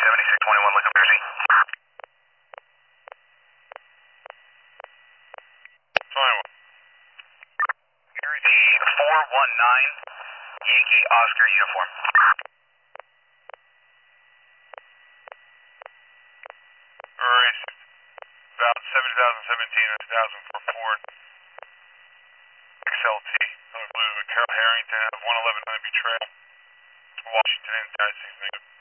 7621, look up Jersey. Jersey 419, Yankee Oscar uniform. Alright, about 7017 and 1000 for Ford. XLT, Blue, Carol Harrington, 111 Ivy Trail, Washington, United States.